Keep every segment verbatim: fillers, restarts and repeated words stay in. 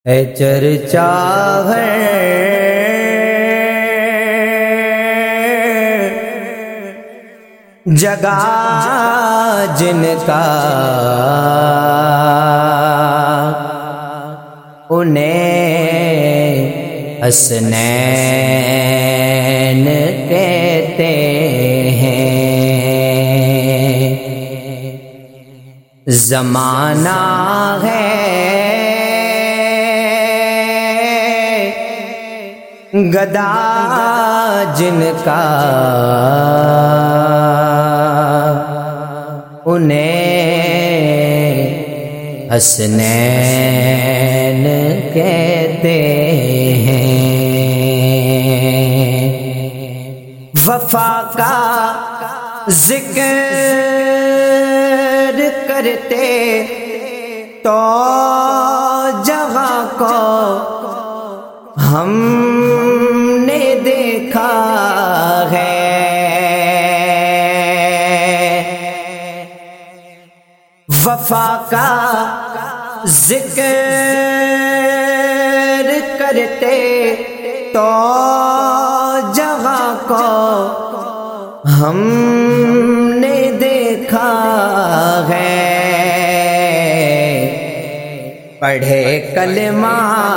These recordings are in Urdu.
ہے چرچا ہے جگہ جن کا انہیں حسنین کہتے ہیں۔ زمانہ ہے گدا جن کا انہیں حسنین کہتے ہیں۔ وفا کا ذکر کرتے تو جہاں کو ہم نے دیکھا ہے۔ وفا کا ذکر کرتے تو جہاں کو ہم نے دیکھا ہے۔ پڑھے کلمہ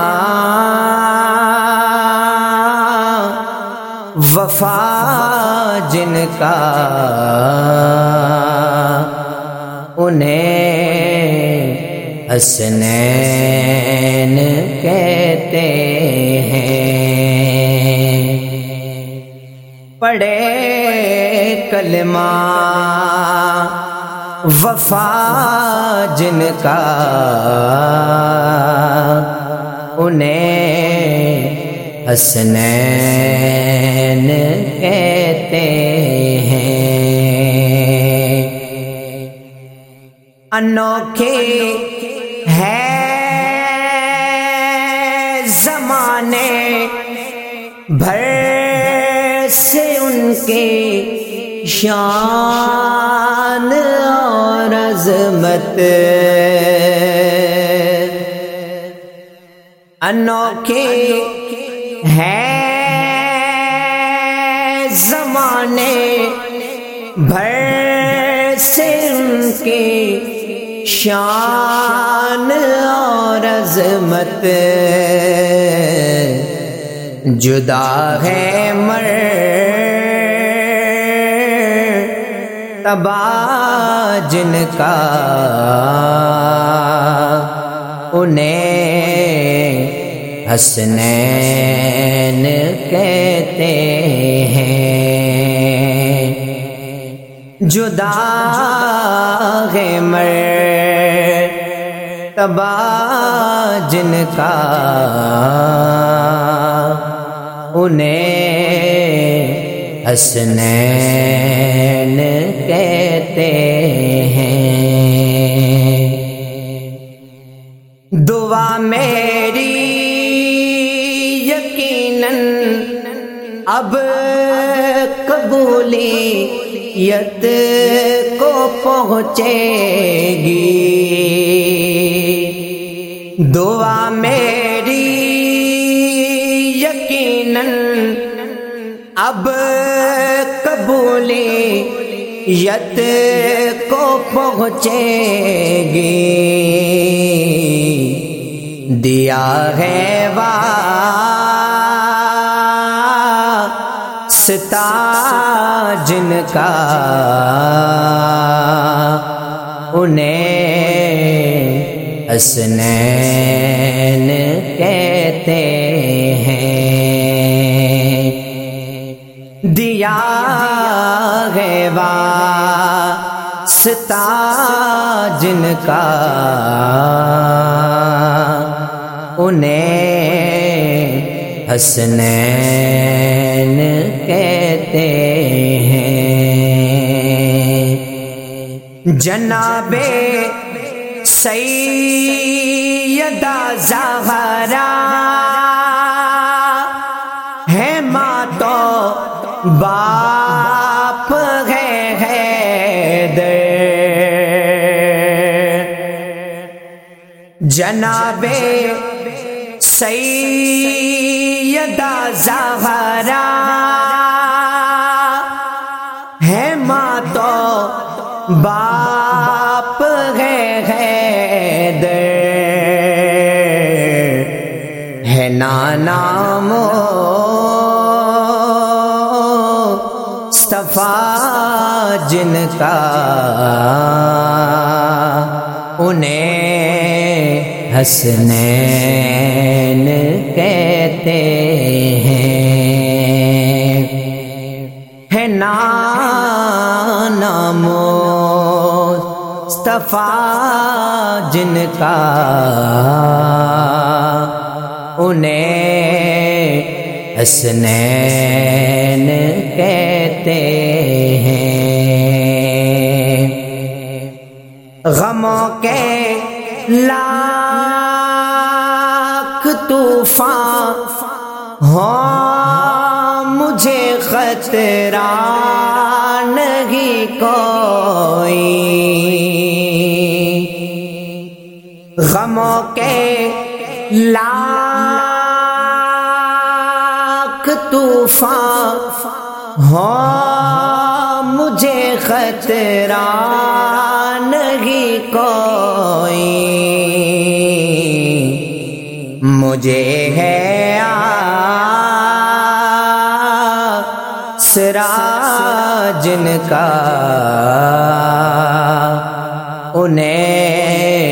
وفا جن کا انہیں حسنین کہتے ہیں۔ پڑھے کلمہ وفا جن کا انہیں حسنین کہتے ہیں۔ انوکھے ہے زمانے بھر سے ان کے شان اور عظمت۔ انوکھے ہے زمانے بھر سے ان کے شان اور عظمت۔ جدا ہے مرتبہ جن کا انہیں حسنین کہتے ہیں۔ جدا ہے مرتبہ جن کا انہیں حسنین کہتے ہیں۔ دعا میری یقیناً اب قبولیت کو پہنچے گی۔ دعا میری یقیناً اب قبولیت کو پہنچے گی۔ دیا ہے واسطہ جن کا انہیں حسنین کہتے ہیں۔ دیا ہے واسطہ جن کا انہیں حسنین کہتے ہیں۔ جناب سیدہ زہرا ہے ماں تو باپ ہے حیدر۔ جناب سیدہ زہرا ہے ماں تو باپ ہے حیدر، ہے نانا مصطفیٰ جن کا، انہیں حسنین کہتے ہیں، ہے نانا مصطفیٰ جن کا، انہیں حسنین کہتے ہیں۔ غموں کے لاکھ طوفان ہوں مجھے خطرہ نہیں کوئی، غموں کے لاکھ طوفان ہوں مجھے خطرہ نہیں کوئی، مجھے ہے آسرا جن کا، انہیں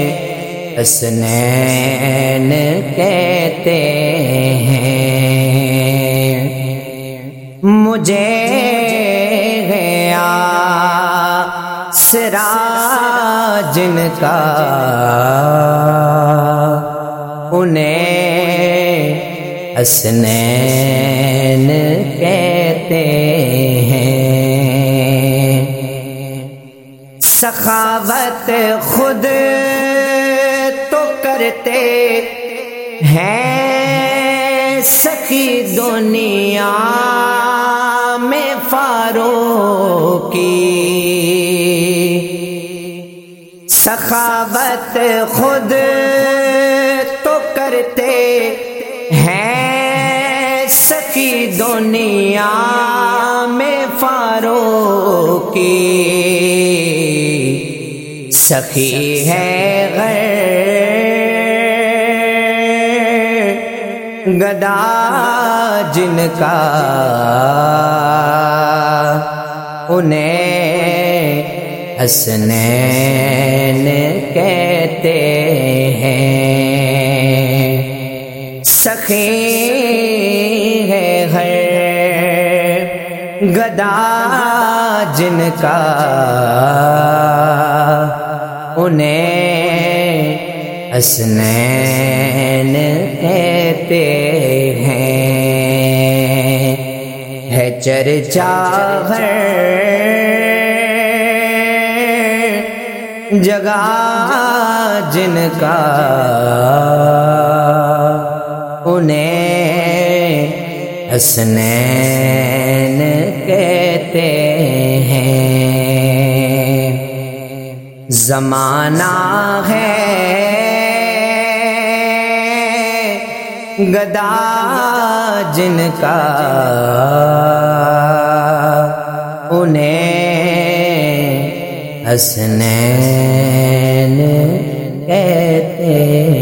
حسنین کہتے ہیں، مجھے ہے آسرا جن کا، انہیں حسنین کہتے ہیں۔ سخاوت خود تو کرتے ہیں سخی دنیا میں فاروقی، سخاوت خود تو کرتے ہیں سخی دنیا میں فاروقی، سخی ہے غیر گدا جن کا، انہیں حسنین کہتے ہیں، سخی ہے غیر گدا جن کا، انہیں حسنین کہتے ہیں، ہے چرچا ہر جگہ جن کا، انہیں حسنین کہتے ہیں۔ زمانہ ہے گدا جن کا، انہیں حسنین کہتے ہیں۔